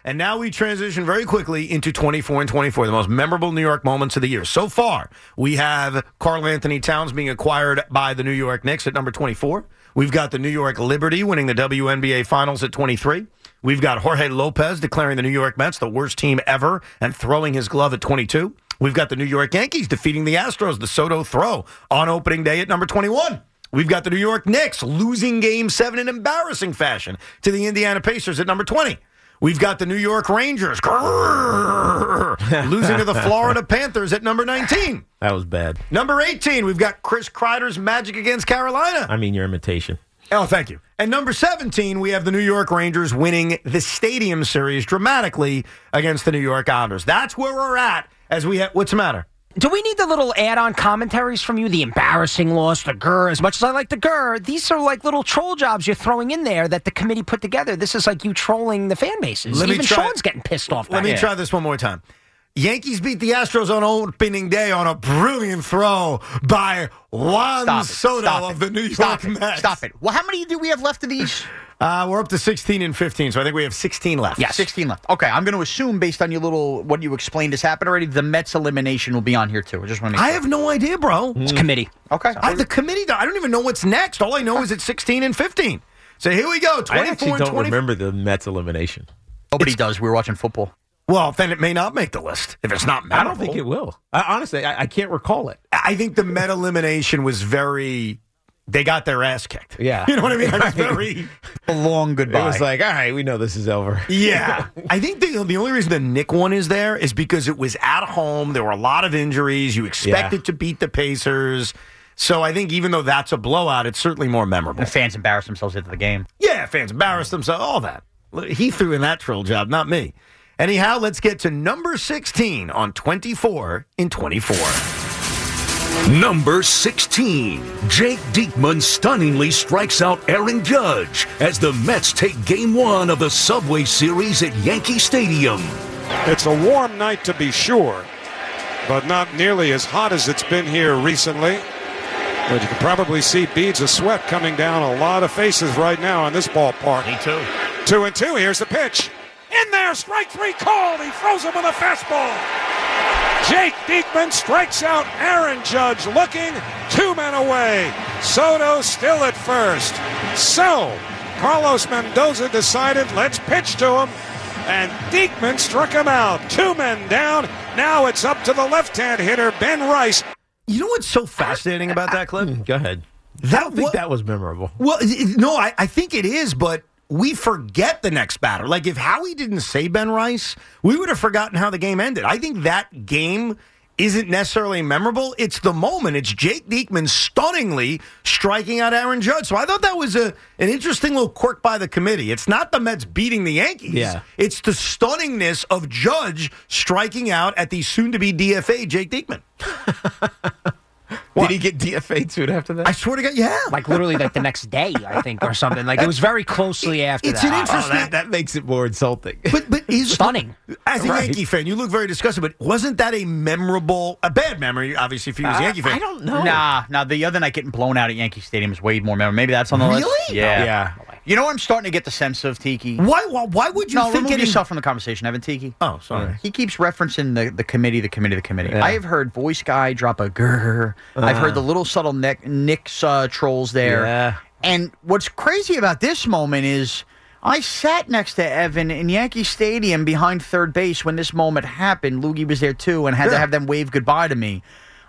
And now we transition very quickly into 24 and 24, the most memorable New York moments of the year. So far, we have Karl-Anthony Towns being acquired by the New York Knicks at number 24. We've got the New York Liberty winning the WNBA Finals at 23. We've got Jorge Lopez declaring the New York Mets the worst team ever and throwing his glove at 22. We've got the New York Yankees defeating the Astros, the Soto throw, on opening day at number 21. We've got the New York Knicks losing Game 7 in embarrassing fashion to the Indiana Pacers at number 20. We've got the New York Rangers losing to the Florida Panthers at number 19. That was bad. Number 18, we've got Chris Kreider's Magic against Carolina. I mean, your imitation. Oh, thank you. And number 17, we have the New York Rangers winning the Stadium Series dramatically against the New York Islanders. That's where we're at as we have... What's the matter? Do we need the little add-on commentaries from you? The embarrassing loss, the grr. As much as I like the grr, these are like little troll jobs you're throwing in there that the committee put together. This is like you trolling the fan bases. Even Sean's getting pissed off. Let me try this one more time. Yankees beat the Astros on opening day on a brilliant throw by Juan Soto of the New York Mets. Stop it. Well, how many do we have left of these? We're up to 16 and 15, so I think we have 16 left. Yeah, 16 left. Okay, I'm going to assume, based on what you explained has happened already, the Mets elimination will be on here, too. I just want to make sure. I have no idea, bro. It's committee. Okay. The committee, I don't even know what's next. All I know is it's 16 and 15. So here we go, 24 I actually and don't 20. remember the Mets elimination. Nobody does. We were watching football. Well, then it may not make the list if it's not memorable. I don't think it will. Honestly, I can't recall it. I think the Met elimination was very... They got their ass kicked. Yeah. You know what I mean? It was very... A long goodbye. It was like, all right, we know this is over. Yeah. I think the only reason the Nick one is there is because it was at home. There were a lot of injuries. You expected to beat the Pacers. So I think even though that's a blowout, it's certainly more memorable. The fans embarrassed themselves into the game. Yeah, fans embarrassed themselves, all that. He threw in that trill job, not me. Anyhow, let's get to number 16 on 24 in 24. Number 16, Jake Diekman stunningly strikes out Aaron Judge as the Mets take Game 1 of the Subway Series at Yankee Stadium. It's a warm night to be sure, but not nearly as hot as it's been here recently. But you can probably see beads of sweat coming down a lot of faces right now in this ballpark. Me too. 2-2, here's the pitch. In there, strike three called. He throws him with a fastball. Jake Diekman strikes out Aaron Judge, looking 2 men away. Soto still at first. So, Carlos Mendoza decided, let's pitch to him. And Diekman struck him out. 2 men down. Now it's up to the left-hand hitter, Ben Rice. You know what's so fascinating about that clip? Go ahead. I don't think that was memorable. Well, no, I think it is, but we forget the next batter. Like, if Howie didn't say Ben Rice, we would have forgotten how the game ended. I think that game isn't necessarily memorable. It's the moment. It's Jake Diekman stunningly striking out Aaron Judge. So I thought that was an interesting little quirk by the committee. It's not the Mets beating the Yankees. Yeah. It's the stunningness of Judge striking out at the soon-to-be DFA Jake Diekman. Did he get DFA'd soon after that? I swear to God, yeah. Like literally like the next day, I think, or something. Like it was very closely after It's that. an interesting... that makes it more insulting. But is Stunning. As a Yankee fan, you look very disgusted, but wasn't that a bad memory, obviously, if you was a Yankee fan? I don't know. Nah, the other night getting blown out at Yankee Stadium is way more memorable. Maybe that's on the list. Really? Yeah. You know what I'm starting to get the sense of, Tiki? Why would you think remove getting... yourself from the conversation, Evan, Tiki. Oh, sorry. He keeps referencing the committee. Yeah. I have heard voice guy drop a grrr. I've heard the little subtle Knicks trolls there. Yeah. And what's crazy about this moment is I sat next to Evan in Yankee Stadium behind third base when this moment happened. Loogie was there too and had to have them wave goodbye to me.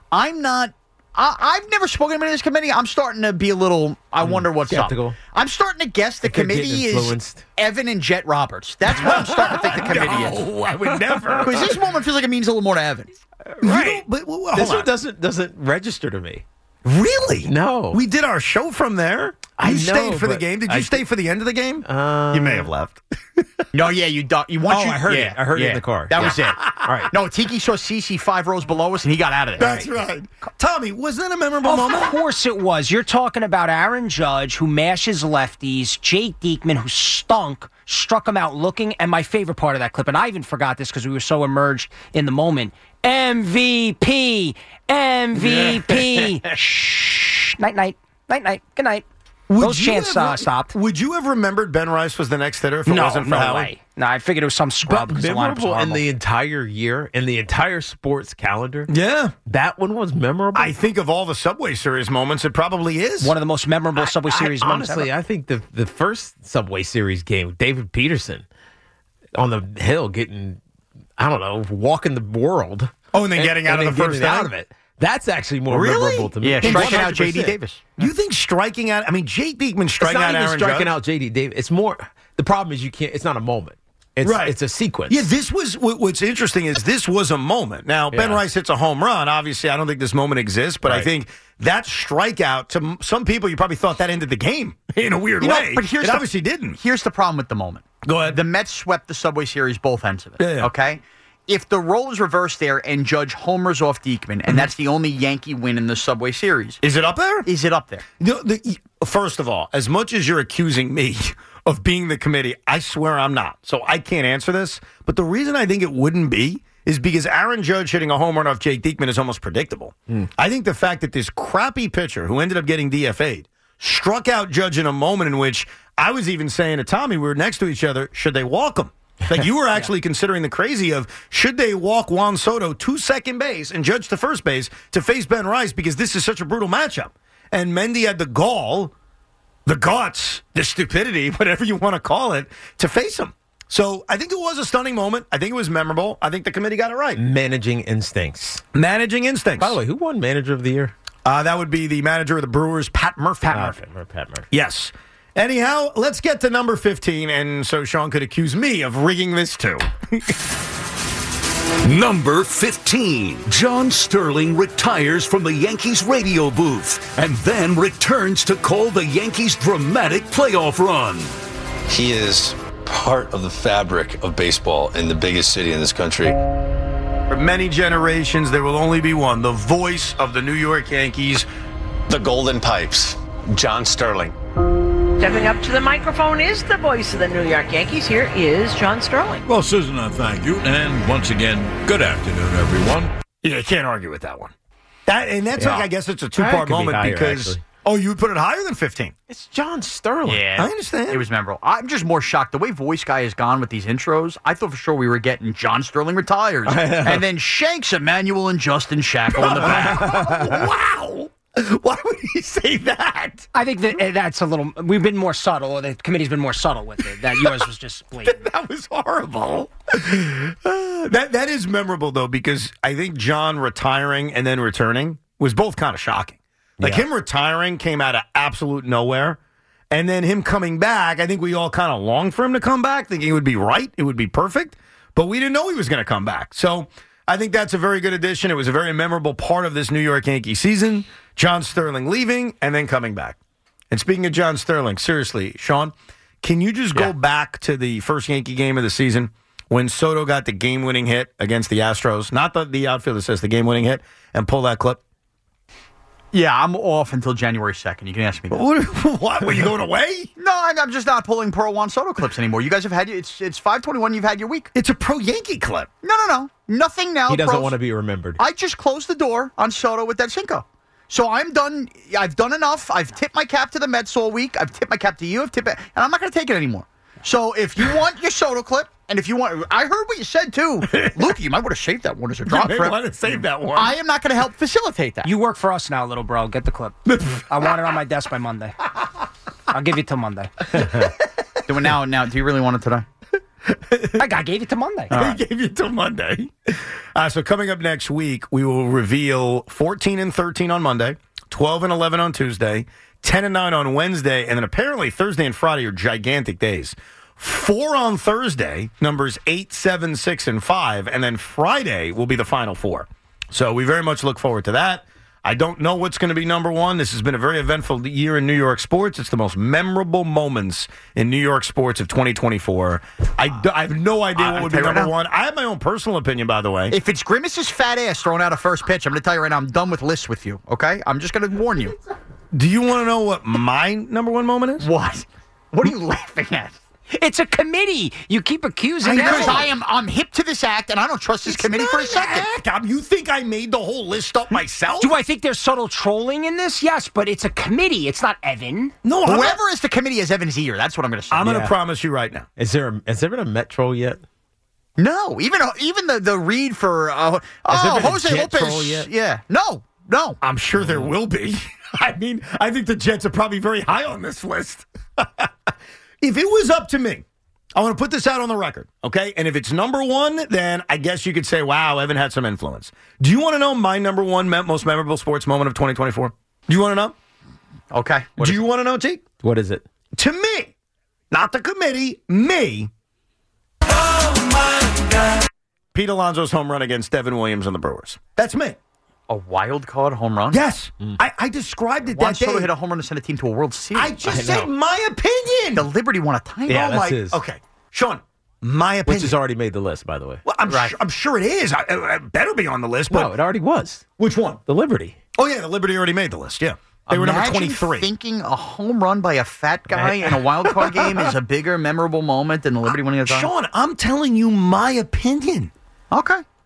I've never spoken to anybody in this committee. I'm starting to be a little, I wonder what's skeptical. up. I'm starting to guess the committee is Evan and Jet Roberts. That's what I'm starting to think the committee is. No, I would never. Because this moment feels like it means a little more to Evan. Right. But This one doesn't register to me. Really? No. We did our show from there. I You know, stayed for the but game. Did you stay for the end of the game? You may have left. No, yeah, you once you. I heard yeah, it. I heard it yeah. in the car. That was it. All right. No, Tiki saw CC 5 rows below us, and he got out of there. That's right. Tommy, was that a memorable Of moment? course it was. You're talking about Aaron Judge, who mashes lefties, Jake Diekman, who struck him out looking, and my favorite part of that clip, and I even forgot this because we were so immersed in the moment, MVP. Shh. Night-night. Night-night. Good night. Those chants stopped. Would you have remembered Ben Rice was the next hitter if it wasn't for no Howie? way. No, I figured it was some scrub. But 'cause the lineup was memorable in horrible. the entire year, in the entire sports calendar. Yeah. That one was memorable. I think of all the Subway Series moments, it probably is. One of the most memorable Subway Series moments honestly, ever. I think the first Subway Series game, David Peterson on the hill getting, I don't know, walking the world. Oh, and then getting out of the first out inning? of it. That's actually more Really? memorable to me. Yeah, striking out 100%. J.D. Davis. You think striking out? I mean, Jake Diekman It's striking not out even Aaron striking Judge. out J.D. Davis. It's more. The problem is you can't. It's not a moment. It's, Right. It's a sequence. Yeah, this was what's interesting is this was a moment. Now, Ben Yeah. Rice hits a home run. Obviously, I don't think this moment exists, but I Right. think that strikeout to some people, you probably thought that ended the game in a weird You know, way. but here's it the- obviously didn't. Here's the problem with the moment. Go ahead. The Mets swept the Subway Series both ends of it. Yeah. Okay? If the role is reversed there and Judge homers off Diekman, and that's the only Yankee win in the Subway Series, Is it up there? is it up there? First of all, as much as you're accusing me of being the committee, I swear I'm not. So I can't answer this. But the reason I think it wouldn't be is because Aaron Judge hitting a home run off Jake Diekman is almost predictable. I think the fact that this crappy pitcher who ended up getting DFA'd struck out Judge in a moment in which I was even saying to Tommy, we were next to each other, should they walk him? Like you were actually considering the crazy of should they walk Juan Soto to second base and Judge to first base to face Ben Rice because this is such a brutal matchup. And Mendy had the gall, the guts, the stupidity, whatever you want to call it, to face him. So I think it was a stunning moment. I think it was memorable. I think the committee got it right. Managing instincts. Managing instincts. By the way, who won Manager of the Year? That would be the manager of the Brewers, Pat Murphy. Pat Murphy. Yes. Anyhow, let's get to number 15, and so Sean could accuse me of rigging this too. Number 15. John Sterling retires from the Yankees radio booth and then returns to call the Yankees' dramatic playoff run. He is part of the fabric of baseball in the biggest city in this country. For many generations, there will only be one, the voice of the New York Yankees. The Golden Pipes, John Sterling. Stepping up to the microphone is the voice of the New York Yankees. Here is John Sterling. Well, Susan, thank you. And once again, good afternoon, everyone. Yeah, you can't argue with that one. That's Yeah. like, I guess it's a That two-part could be moment higher, because, actually. oh, you would put it higher than 15. It's John Sterling. Yeah. I understand. It was memorable. I'm just more shocked. The way Voice Guy has gone with these intros, I thought for sure we were getting John Sterling retires. And then Shanks, Emmanuel, and Justin Shackle in the back. Wow. Why would he say that? I think that's a little. We've been more subtle, or the committee's been more subtle with it. That yours was just blatant. That was horrible. That is memorable, though, because I think John retiring and then returning was both kind of shocking. Like him retiring came out of absolute nowhere. And then him coming back, I think we all kind of longed for him to come back, thinking it would be right, it would be perfect. But we didn't know he was going to come back. So I think that's a very good addition. It was a very memorable part of this New York Yankee season. John Sterling leaving and then coming back. And speaking of John Sterling, seriously, Sean, can you just go back to the first Yankee game of the season when Soto got the game-winning hit against the Astros? Not the outfielder says the game-winning hit, and pull that clip. Yeah, I'm off until January 2nd. You can ask me that. What? Were you going away? No, I'm just not pulling Pearl Juan Soto clips anymore. You guys have had it's 5:21. You've had your week. It's a pro-Yankee clip. No. Nothing now. He doesn't pros. want to be remembered. I just closed the door on Soto with that Cinco. So I'm done. I've done enough. I've tipped my cap to the Mets all week. I've tipped my cap to you. And I'm not going to take it anymore. So if you want your Soto clip, and if you want, I heard what you said too. Luke, you might want to save that one as a drop. You may want to save that one. I am not going to help facilitate that. You work for us now, little bro. Get the clip. I want it on my desk by Monday. I'll give you till Monday. Now, do you really want it today? I gave it to Monday. He gave you till Monday. So coming up next week, we will reveal 14 and 13 on Monday, 12 and 11 on Tuesday, 10 and 9 on Wednesday, and then apparently Thursday and Friday are gigantic days. 4 on Thursday, numbers 8, 7, 6, and 5, and then Friday will be the final 4. So we very much look forward to that. I don't know what's going to be number one. This has been a very eventful year in New York sports. It's the most memorable moments in New York sports of 2024. I have no idea what would be number one. I have my own personal opinion, by the way. If it's Grimace's fat ass throwing out a first pitch, I'm going to tell you right now, I'm done with lists with you, okay? I'm just going to warn you. Do you want to know what my number one moment is? What? What are you laughing at? It's a committee. You keep accusing Because them. I'm hip to this act, and I don't trust this committee for a second. You think I made the whole list up myself? Do I think there's subtle trolling in this? Yes, but it's a committee. It's not Evan. No, whoever is the committee is Evan's ear. That's what I'm going to say. I'm going to promise you right now. Has there been a Met troll yet? No, even the read for Jose Lopez. Yeah, no. I'm sure there will be. I mean, I think the Jets are probably very high on this list. If it was up to me, I want to put this out on the record, okay? And if it's number one, then I guess you could say, wow, Evan had some influence. Do you want to know my number one most memorable sports moment of 2024? Do you want to know? Okay. Do you want to know, T? What is it? To me, not the committee, me. Pete Alonso's home run against Devin Williams and the Brewers. That's me. A wild card home run? Yes. I described it Juan that day. Soto hit a home run to send a team to a World Series. I just said my opinion. The Liberty won a title. Yeah, that's his. Okay. Sean, my opinion. Which has already made the list, by the way. Well, I'm sure it is. It better be on the list. But No, it already was. Which one? The Liberty. Oh, yeah, the Liberty already made the list, yeah. They were number 23. Thinking a home run by a fat guy in a wild card game is a bigger, memorable moment than the Liberty winning a title? Sean, I'm telling you my opinion. Okay.